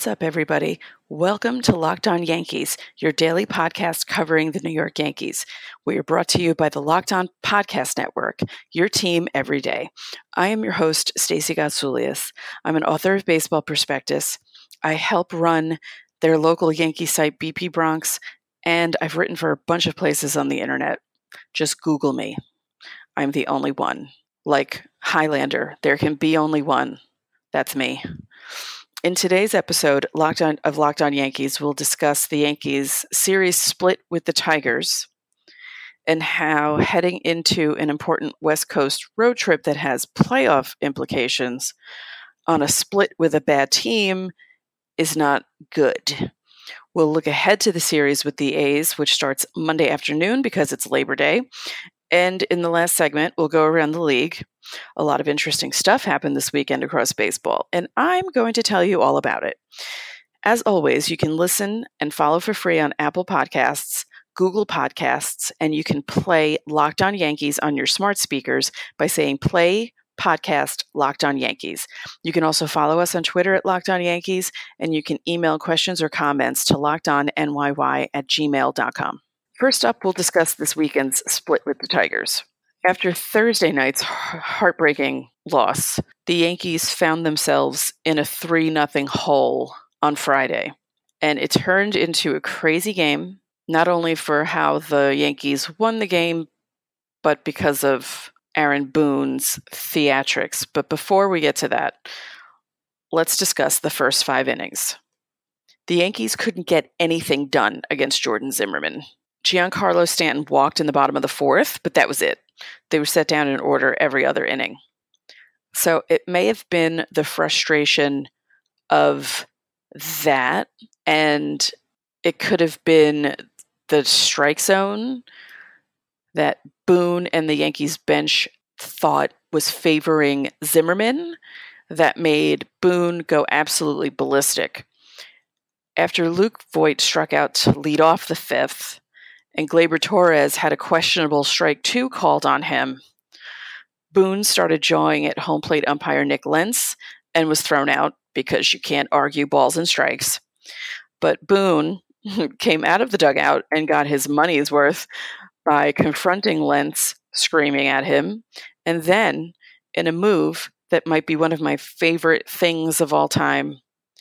What's up, everybody? Welcome to Locked On Yankees, your daily podcast covering the New York Yankees. We are brought to you by the Locked On Podcast Network, your team every day. I am your host, Stacey Gotsoulias. I'm an author of Baseball Prospectus. I help run their local Yankee site, BP Bronx, and I've written for a bunch of places on the internet. Just Google me. I'm the only one. Like Highlander, there can be only one. That's me. In today's episode Locked On Yankees, we'll discuss the Yankees' series split with the Tigers and how heading into an important West Coast road trip that has playoff implications on a split with a bad team is not good. We'll look ahead to the series with the A's, which starts Monday afternoon because it's Labor Day. And in the last segment, we'll go around the league. A lot of interesting stuff happened this weekend across baseball, and I'm going to tell you all about it. As always, you can listen and follow for free on Apple Podcasts, Google Podcasts, and you can play Locked On Yankees on your smart speakers by saying play podcast Locked On Yankees. You can also follow us on Twitter at Locked On Yankees, and you can email questions or comments to lockedonnyy@gmail.com. First up, we'll discuss this weekend's split with the Tigers. After Thursday night's heartbreaking loss, the Yankees found themselves in a 3-0 hole on Friday. And it turned into a crazy game, not only for how the Yankees won the game, but because of Aaron Boone's theatrics. But before we get to that, let's discuss the first 5 innings. The Yankees couldn't get anything done against Jordan Zimmermann. Giancarlo Stanton walked in the bottom of the 4th, but that was it. They were set down in order every other inning. So it may have been the frustration of that, and it could have been the strike zone that Boone and the Yankees bench thought was favoring Zimmermann that made Boone go absolutely ballistic. After Luke Voit struck out to lead off the 5th, and Gleyber Torres had a questionable strike 2 called on him, Boone started jawing at home plate umpire Nick Lentz and was thrown out because you can't argue balls and strikes. But Boone came out of the dugout and got his money's worth by confronting Lentz, screaming at him, and then, in a move that might be one of my favorite things of all time,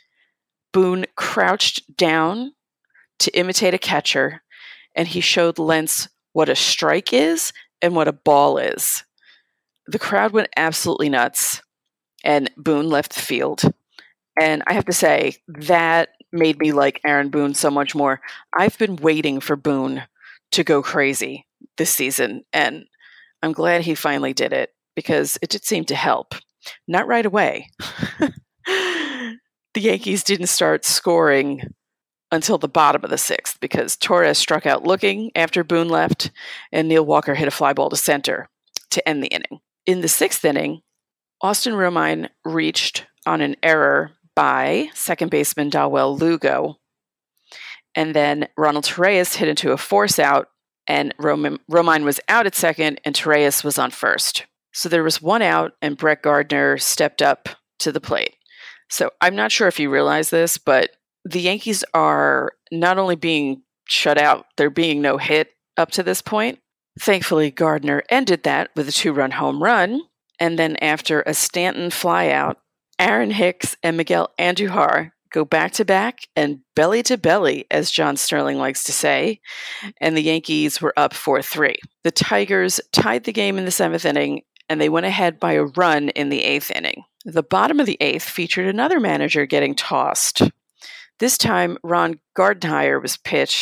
Boone crouched down to imitate a catcher, and he showed Lentz what a strike is and what a ball is. The crowd went absolutely nuts, and Boone left the field. And I have to say, that made me like Aaron Boone so much more. I've been waiting for Boone to go crazy this season, and I'm glad he finally did it, because it did seem to help. Not right away. The Yankees didn't start scoring until the bottom of the 6th, because Torres struck out looking after Boone left, and Neil Walker hit a fly ball to center to end the inning. In the 6th inning, Austin Romine reached on an error by second baseman Dawel Lugo, and then Ronald Torreyes hit into a force out, and Romine was out at second, and Torreyes was on first. So there was 1 out, and Brett Gardner stepped up to the plate. So I'm not sure if you realize this, but the Yankees are not only being shut out, they're being no hit up to this point. Thankfully, Gardner ended that with a 2-run home run. And then after a Stanton flyout, Aaron Hicks and Miguel Andujar go back-to-back and belly-to-belly, as John Sterling likes to say, and the Yankees were up 4-3. The Tigers tied the game in the 7th inning, and they went ahead by a run in the 8th inning. The bottom of the 8th featured another manager getting tossed. This time, Ron Gardenhire was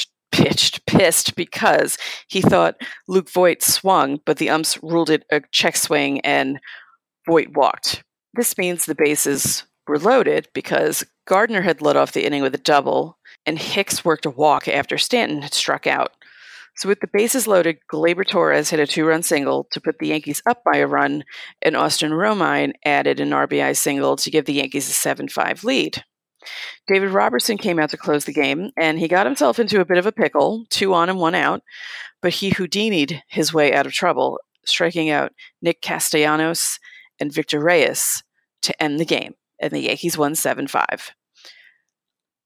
pissed because he thought Luke Voit swung, but the umps ruled it a check swing and Voit walked. This means the bases were loaded because Gardner had led off the inning with a double, and Hicks worked a walk after Stanton had struck out. So with the bases loaded, Gleyber Torres hit a 2-run single to put the Yankees up by a run, and Austin Romine added an RBI single to give the Yankees a 7-5 lead. David Robertson came out to close the game, and he got himself into a bit of a pickle, 2 on and 1 out, but he Houdini'd his way out of trouble, striking out Nick Castellanos and Victor Reyes to end the game, and the Yankees won 7-5.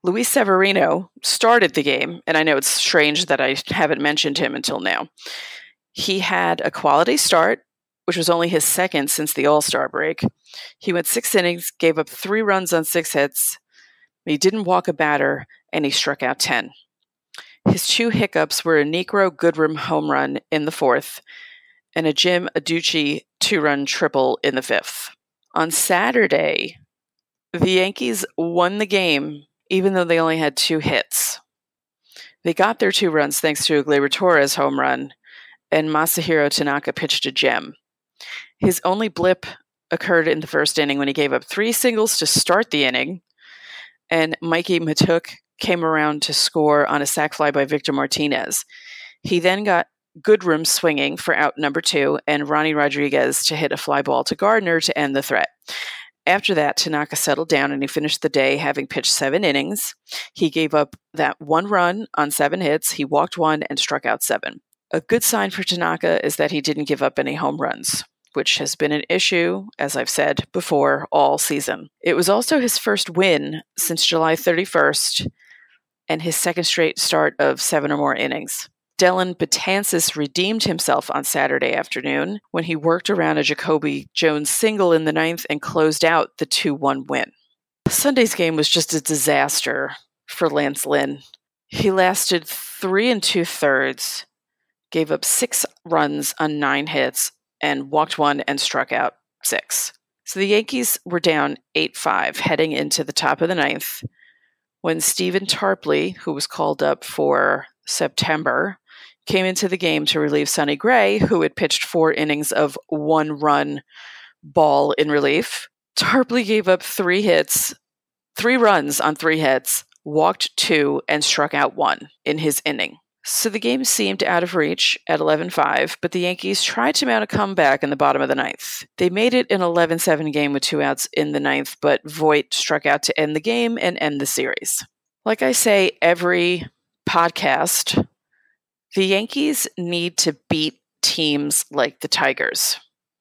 Luis Severino started the game, and I know it's strange that I haven't mentioned him until now. He had a quality start, which was only his second since the All-Star break. He went 6 innings, gave up 3 runs on 6 hits. He didn't walk a batter, and he struck out 10. His 2 hiccups were a Niekro Goodrum home run in the 4th and a Jim Adducci 2-run triple in the 5th. On Saturday, the Yankees won the game even though they only had 2 hits. They got their 2 runs thanks to a Gleyber Torres home run, and Masahiro Tanaka pitched a gem. His only blip occurred in the first inning when he gave up 3 singles to start the inning, and Mikey Matuk came around to score on a sac fly by Victor Martinez. He then got Goodrum swinging for out number 2 and Ronnie Rodriguez to hit a fly ball to Gardner to end the threat. After that, Tanaka settled down and he finished the day having pitched 7 innings. He gave up that 1 run on 7 hits. He walked 1 and struck out 7. A good sign for Tanaka is that he didn't give up any home runs, which has been an issue, as I've said before, all season. It was also his first win since July 31st and his second straight start of 7 or more innings. Dellin Betances redeemed himself on Saturday afternoon when he worked around a Jacoby Jones single in the 9th and closed out the 2-1 win. Sunday's game was just a disaster for Lance Lynn. He lasted 3 2/3, gave up 6 runs on 9 hits, and walked 1 and struck out 6. So the Yankees were down 8-5 heading into the top of the 9th when Stephen Tarpley, who was called up for September, came into the game to relieve Sonny Gray, who had pitched 4 innings of 1-run ball in relief. Tarpley gave up 3 runs on 3 hits, walked 2, and struck out 1 in his inning. So the game seemed out of reach at 11-5, but the Yankees tried to mount a comeback in the bottom of the 9th. They made it an 11-7 game with 2 outs in the 9th, but Voit struck out to end the game and end the series. Like I say every podcast, the Yankees need to beat teams like the Tigers.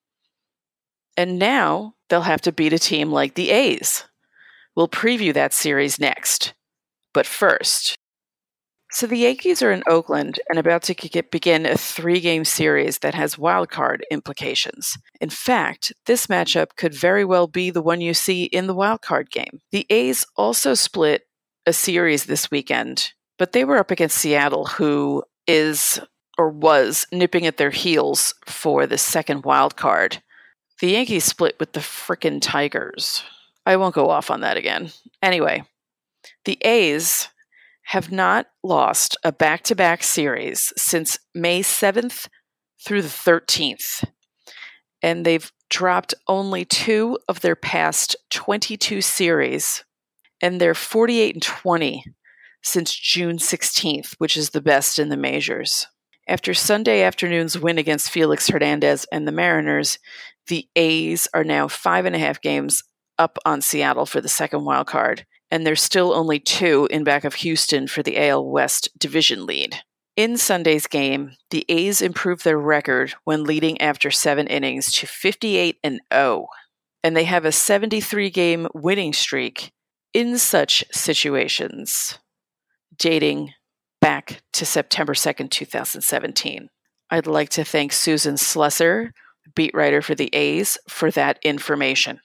And now they'll have to beat a team like the A's. We'll preview that series next. But first, so the Yankees are in Oakland and about to begin a 3-game series that has wildcard implications. In fact, this matchup could very well be the one you see in the wildcard game. The A's also split a series this weekend, but they were up against Seattle, who is or was nipping at their heels for the second wild card. The Yankees split with the frickin' Tigers. I won't go off on that again. Anyway, the A's have not lost a back-to-back series since May 7th through the 13th, and they've dropped only 2 of their past 22 series, and they're 48-20 since June 16th, which is the best in the majors. After Sunday afternoon's win against Felix Hernandez and the Mariners, the A's are now 5.5 games up on Seattle for the second wild card, and they're still only 2 in back of Houston for the AL West division lead. In Sunday's game, the A's improved their record when leading after 7 innings to 58-0, and they have a 73-game winning streak in such situations, dating back to September 2nd, 2017. I'd like to thank Susan Slusser, beat writer for the A's, for that information.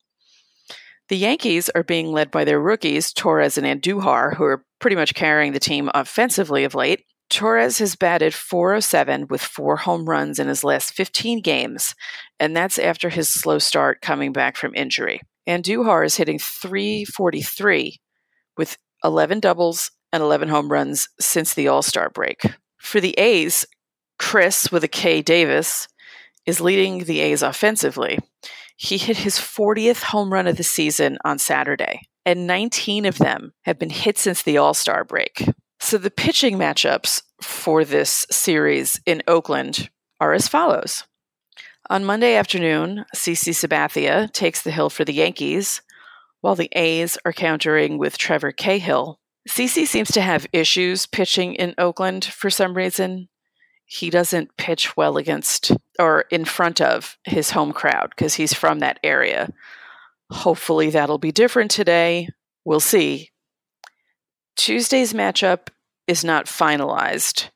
The Yankees are being led by their rookies, Torres and Andujar, who are pretty much carrying the team offensively of late. Torres has batted .407 with 4 home runs in his last 15 games, and that's after his slow start coming back from injury. Andujar is hitting .343 with 11 doubles and 11 home runs since the All-Star break. For the A's, Chris, with a K Davis, is leading the A's offensively. He hit his 40th home run of the season on Saturday, and 19 of them have been hit since the All-Star break. So the pitching matchups for this series in Oakland are as follows. On Monday afternoon, CC Sabathia takes the hill for the Yankees, while the A's are countering with Trevor Cahill. CC seems to have issues pitching in Oakland for some reason. He doesn't pitch well against or in front of his home crowd because he's from that area. Hopefully that'll be different today. We'll see. Tuesday's matchup is not finalized.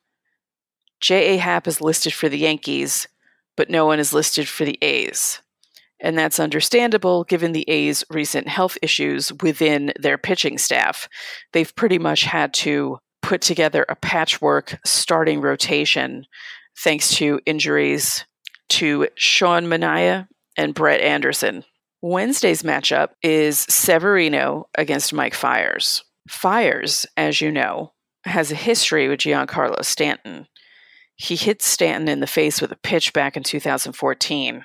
J.A. Happ is listed for the Yankees, but no one is listed for the A's. And that's understandable given the A's recent health issues within their pitching staff. They've pretty much had to put together a patchwork starting rotation thanks to injuries to Sean Manaea and Brett Anderson. Wednesday's matchup is Severino against Mike Fiers. Fiers, as you know, has a history with Giancarlo Stanton. He hit Stanton in the face with a pitch back in 2014,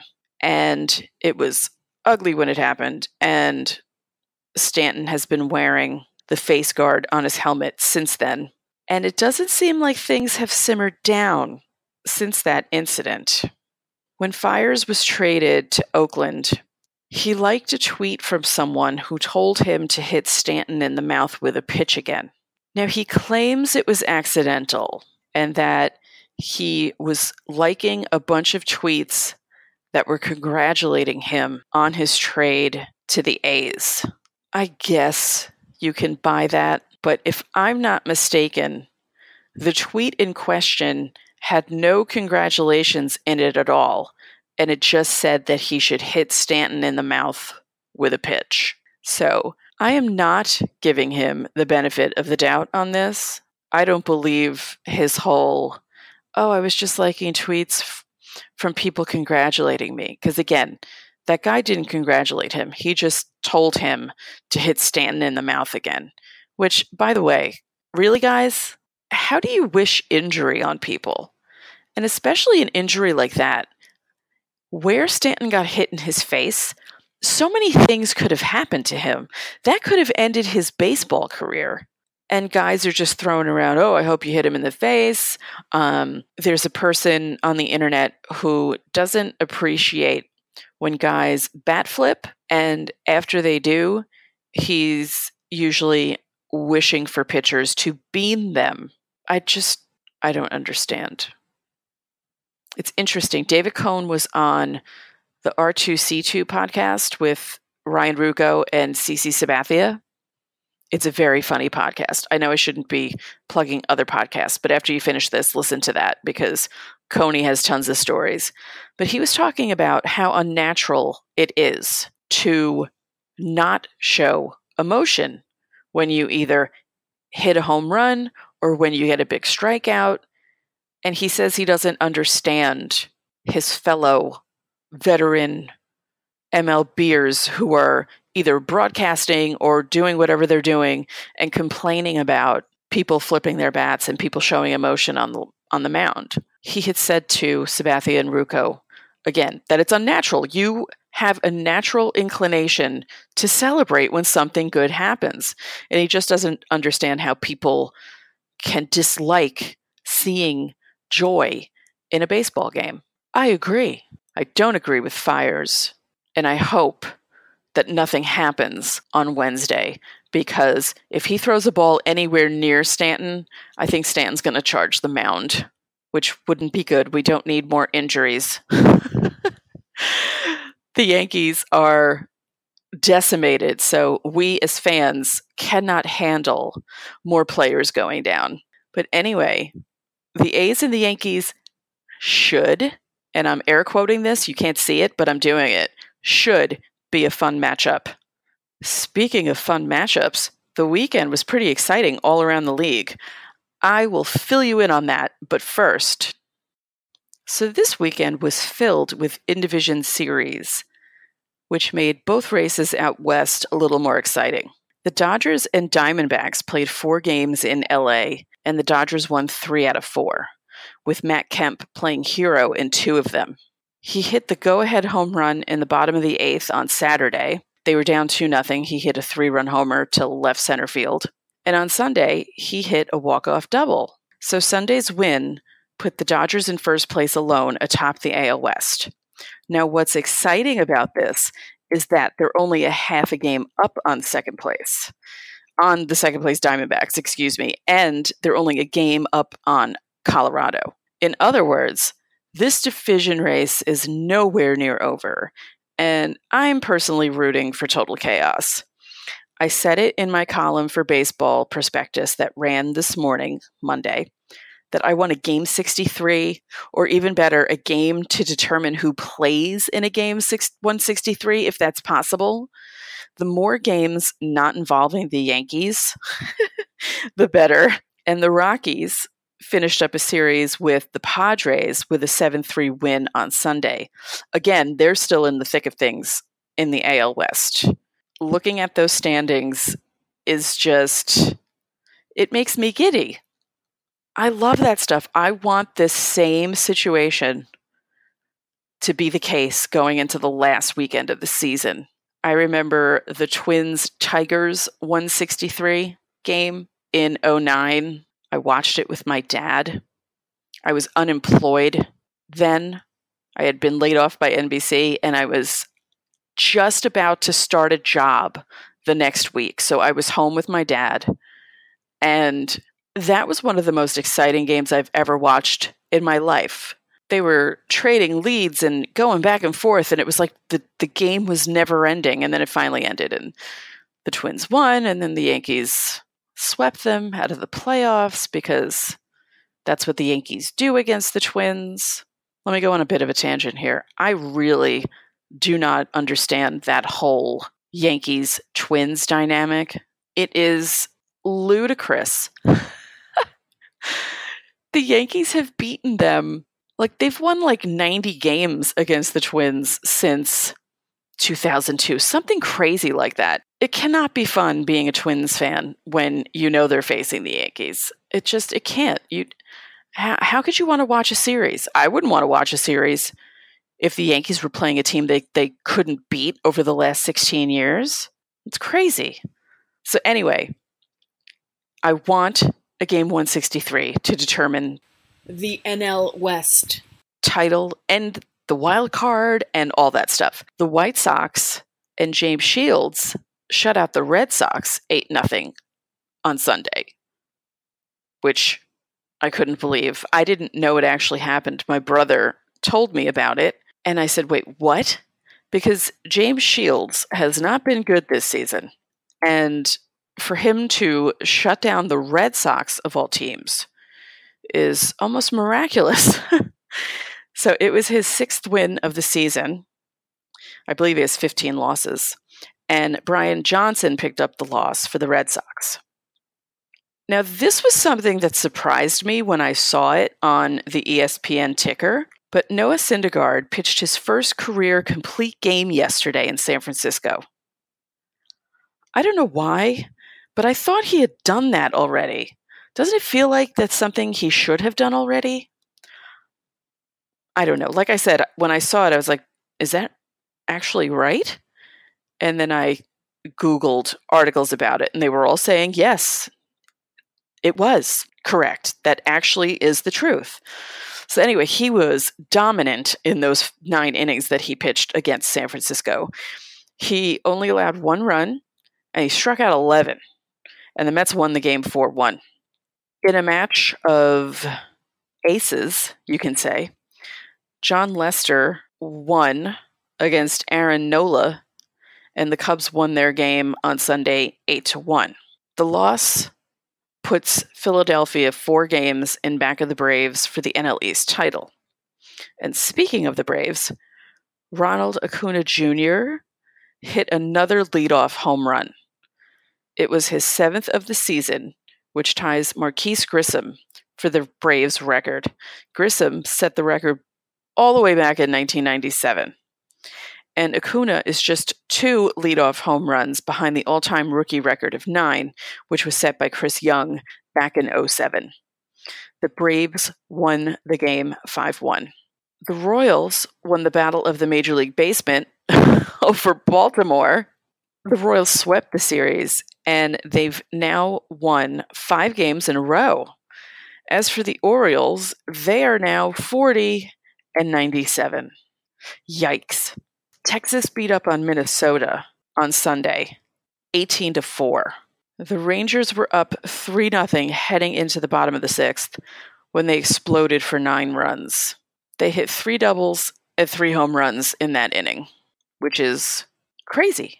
and it was ugly when it happened, and Stanton has been wearing the face guard on his helmet since then. And it doesn't seem like things have simmered down since that incident. When Fiers was traded to Oakland, he liked a tweet from someone who told him to hit Stanton in the mouth with a pitch again. Now, he claims it was accidental and that he was liking a bunch of tweets that were congratulating him on his trade to the A's. I guess you can buy that, but if I'm not mistaken, the tweet in question had no congratulations in it at all, and it just said that he should hit Stanton in the mouth with a pitch. So I am not giving him the benefit of the doubt on this. I don't believe his whole, I was just liking tweets from people congratulating me. Because again, that guy didn't congratulate him. He just told him to hit Stanton in the mouth again. Which, by the way, really, guys, how do you wish injury on people? And especially an injury like that, where Stanton got hit in his face, so many things could have happened to him. That could have ended his baseball career. And guys are just throwing around, I hope you hit him in the face. There's a person on the internet who doesn't appreciate when guys bat flip, and after they do, he's usually wishing for pitchers to bean them. I don't understand. It's interesting. David Cohn was on the R2C2 podcast with Ryan Ruocco and CC Sabathia. It's a very funny podcast. I know I shouldn't be plugging other podcasts, but after you finish this, listen to that because Coney has tons of stories. But he was talking about how unnatural it is to not show emotion when you either hit a home run or when you get a big strikeout. And he says he doesn't understand his fellow veteran MLBers who are either broadcasting or doing whatever they're doing and complaining about people flipping their bats and people showing emotion on the mound. He had said to Sabathia and Ruocco, again, that it's unnatural. You have a natural inclination to celebrate when something good happens. And he just doesn't understand how people can dislike seeing joy in a baseball game. I agree. I don't agree with Fiers, and I hope that nothing happens on Wednesday, because if he throws a ball anywhere near Stanton, I think Stanton's going to charge the mound, which wouldn't be good. We don't need more injuries. The Yankees are decimated, so we as fans cannot handle more players going down. But anyway, the A's and the Yankees should, and I'm air quoting this, you can't see it, but I'm doing it, should be a fun matchup. Speaking of fun matchups, the weekend was pretty exciting all around the league. I will fill you in on that, but first. So this weekend was filled with in-division series, which made both races out west a little more exciting. The Dodgers and Diamondbacks played 4 games in LA, and the Dodgers won 3 out of 4, with Matt Kemp playing hero in 2 of them. He hit the go-ahead home run in the bottom of the 8th on Saturday. They were down 2-0. He hit a 3-run homer to left center field. And on Sunday, he hit a walk-off double. So Sunday's win put the Dodgers in first place alone atop the AL West. Now, what's exciting about this is that they're only a half a game up on second place. On the second place Diamondbacks, and they're only a game up on Colorado. In other words, this division race is nowhere near over, and I'm personally rooting for total chaos. I said it in my column for Baseball Prospectus that ran this morning, Monday, that I want a game 63, or even better, a game to determine who plays in a game 163, if that's possible. The more games not involving the Yankees, the better. And the Rockies finished up a series with the Padres with a 7-3 win on Sunday. Again, they're still in the thick of things in the AL West. Looking at those standings is just, it makes me giddy. I love that stuff. I want this same situation to be the case going into the last weekend of the season. I remember the Twins-Tigers 163 game in 2009. I watched it with my dad. I was unemployed then. I had been laid off by NBC, and I was just about to start a job the next week. So I was home with my dad, and that was one of the most exciting games I've ever watched in my life. They were trading leads and going back and forth, and it was like the game was never ending, and then it finally ended, and the Twins won, and then the Yankees swept them out of the playoffs because that's what the Yankees do against the Twins. Let me go on a bit of a tangent here. I really do not understand that whole Yankees-Twins dynamic. It is ludicrous. The Yankees have beaten them. Like, they've won like 90 games against the Twins since 2002. Something crazy like that. It cannot be fun being a Twins fan when you know they're facing the Yankees. It can't. How could you want to watch a series? I wouldn't want to watch a series if the Yankees were playing a team they couldn't beat over the last 16 years. It's crazy. So anyway, I want a game 163 to determine the NL West title and the wild card and all that stuff. The White Sox and James Shields shut out the Red Sox 8-0 on Sunday, which I couldn't believe. I didn't know it actually happened. My brother told me about it, and I said, wait, what? Because James Shields has not been good this season, and for him to shut down the Red Sox, of all teams, is almost miraculous. So it was his 6th win of the season. I believe he has 15 losses. And Brian Johnson picked up the loss for the Red Sox. Now, this was something that surprised me when I saw it on the ESPN ticker, but Noah Syndergaard pitched his first career complete game yesterday in San Francisco. I don't know why, but I thought he had done that already. Doesn't it feel like that's something he should have done already? I don't know. Like I said, when I saw it, I was like, is that actually right? And then I Googled articles about it, and they were all saying, yes, it was correct. That actually is the truth. So anyway, he was dominant in those 9 innings that he pitched against San Francisco. He only allowed 1 run, and he struck out 11. And the Mets won the game 4-1. In a match of aces, you can say, John Lester won against Aaron Nola, and the Cubs won their game on Sunday 8-1. The loss puts Philadelphia 4 games in back of the Braves for the NL East title. And speaking of the Braves, Ronald Acuna Jr. hit another leadoff home run. It was his 7th of the season, which ties Marquise Grissom for the Braves record. Grissom set the record all the way back in 1997. And Acuna is just 2 leadoff home runs behind the all-time rookie record of 9, which was set by Chris Young back in 2007. The Braves won the game 5-1. The Royals won the Battle of the Major League Basement over Baltimore. The Royals swept the series, and they've now won 5 games in a row. As for the Orioles, they are now 40-97. Yikes. Texas beat up on Minnesota on Sunday, 18-4. The Rangers were up 3-0 heading into the bottom of the 6th when they exploded for 9 runs. They hit 3 doubles and 3 home runs in that inning, which is crazy.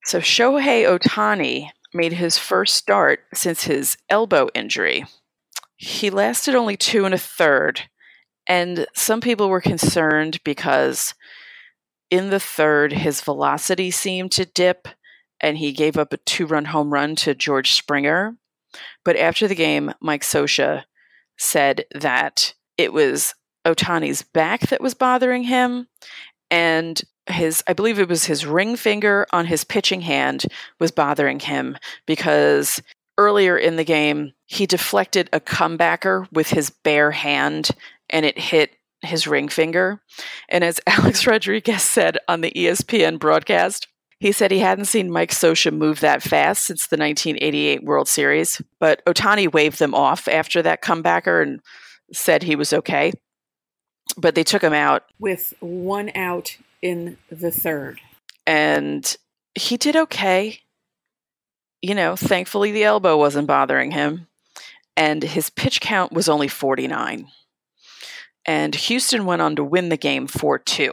So Shohei Ohtani made his first start since his elbow injury. He lasted only 2 1/3, and some people were concerned because in the third, his velocity seemed to dip, and he gave up a 2-run home run to George Springer. But after the game, Mike Scioscia said that it was Ohtani's back that was bothering him, and I believe it was his ring finger on his pitching hand was bothering him because earlier in the game, he deflected a comebacker with his bare hand and it hit his ring finger. And as Alex Rodriguez said on the ESPN broadcast, he said he hadn't seen Mike Scioscia move that fast since the 1988 World Series, but Ohtani waved them off after that comebacker and said he was okay. But they took him out with 1 out in the third. And he did okay. Thankfully the elbow wasn't bothering him. And his pitch count was only 49. And Houston went on to win the game 4-2.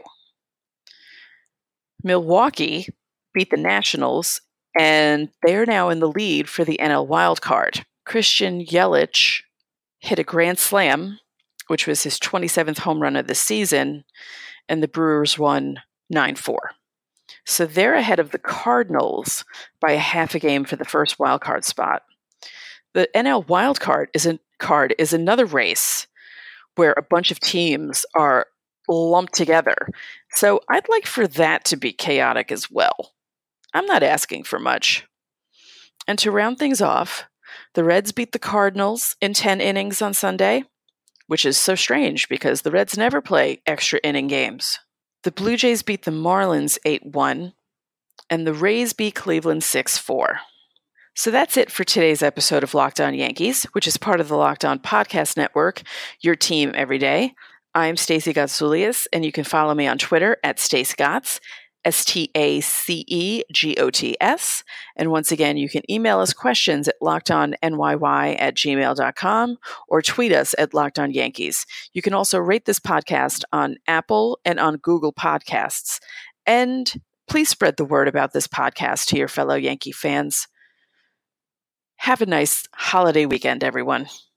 Milwaukee beat the Nationals, and they're now in the lead for the NL wildcard. Christian Yelich hit a grand slam, which was his 27th home run of the season, and the Brewers won 9-4. So they're ahead of the Cardinals by a half a game for the first wildcard spot. The NL wildcard is another race where a bunch of teams are lumped together. So I'd like for that to be chaotic as well. I'm not asking for much. And to round things off, the Reds beat the Cardinals in 10 innings on Sunday, which is so strange because the Reds never play extra inning games. The Blue Jays beat the Marlins 8-1, and the Rays beat Cleveland 6-4. So that's it for today's episode of Locked On Yankees, which is part of the Locked On Podcast Network, your team every day. I'm Stacey Gotsulias, and you can follow me on Twitter at StaceGots, StaceGots. And once again, you can email us questions at lockedonnyy@gmail.com or tweet us at LockedOnYankees. You can also rate this podcast on Apple and on Google Podcasts. And please spread the word about this podcast to your fellow Yankee fans. Have a nice holiday weekend, everyone.